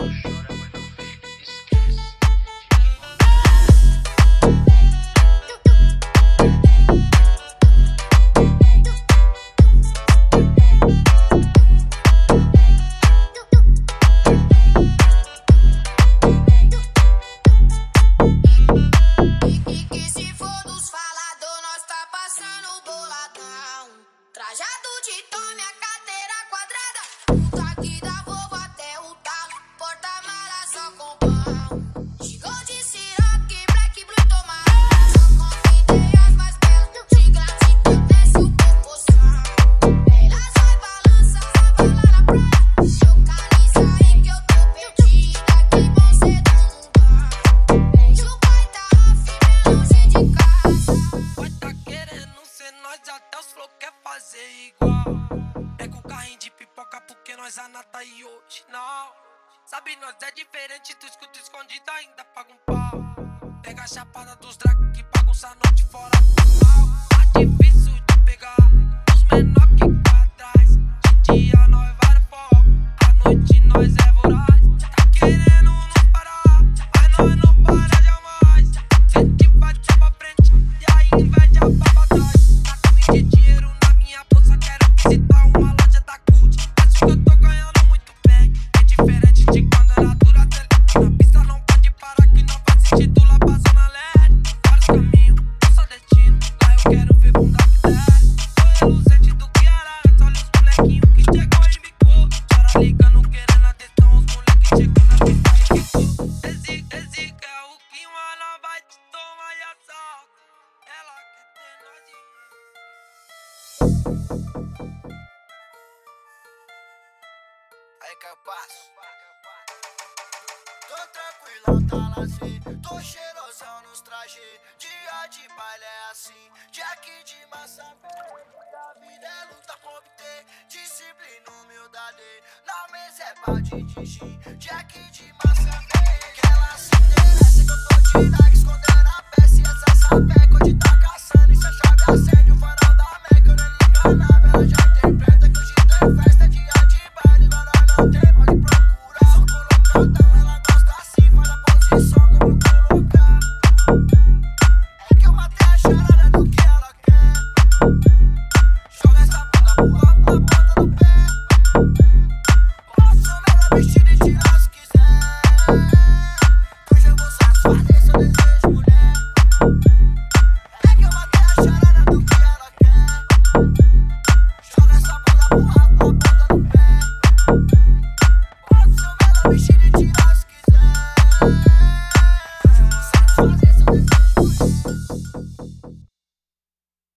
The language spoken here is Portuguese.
Trajado de tome a carteira quadrada. Puta que dá Volvo até o talo. Porta-mala só com pão. Chegou de Ciroc, Black Blue toma. Só convidei as mais belas. De gratidão desce o proporção. Elas vai balançar, raba lá na praia. Localiza aí que eu tô perdida. Que bom cedo no bar. Beijo no pai tá off, bem longe de casa. Vai tá querendo ser nós até os flow quer fazer igual. Pega o carrinho de pipoca porque nós anata e hoje não. Sabe, nós é diferente, tu escuta escondido ainda paga um pau. Pega a chapada dos drag que bagunça a noite fora do mal. Tá difícil de pegar os menor que pra trás. De dia nós vai no foco, à noite nós é voraz. Tá querendo não parar, mas nós não para jamais. Cê que vai só pra frente e a inveja pra trás. Tá de dinheiro na minha bolsa, quero visitar uma loja da Gucci. Acho que eu tô ganhando muito bem, é diferente de quando era dura. Na pista não pode parar que não faz sentido lá pra zona leste. Vários caminhos, um só destino, lá eu quero ver bunda que der. Sou reluzente do que era antes, olha os molequinhos que chegou e micou. Chora ligando, querendo atenção, os moleques chegou na pista e quicou. Esse que é o que ela vai te tomar e assalto. Ela quer ter nós de... Aí que eu passo. Tô tranquilão, tá lazer. Tô cheirosão nos trajes. Dia de baile é assim. Jack de massa verde. A vida é luta com obter. Disciplina, humildade. Na mesa é balde de gin. Jack de massa.